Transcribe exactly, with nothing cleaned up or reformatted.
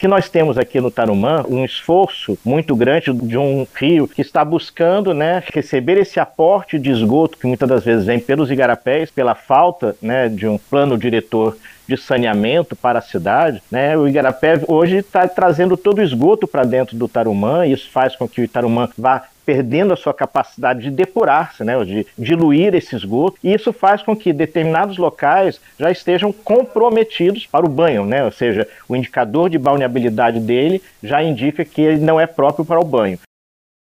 que nós temos aqui no Tarumã um esforço muito grande de um rio que está buscando, né, receber esse aporte de esgoto que muitas das vezes vem pelos igarapés, pela falta, né, de um plano diretor de saneamento para a cidade, né? O igarapé hoje está trazendo todo o esgoto para dentro do Tarumã, e isso faz com que o Tarumã vá perdendo a sua capacidade de depurar-se, né, de diluir esse esgoto, e isso faz com que determinados locais já estejam comprometidos para o banho, né, ou seja, o indicador de balneabilidade dele já indica que ele não é próprio para o banho.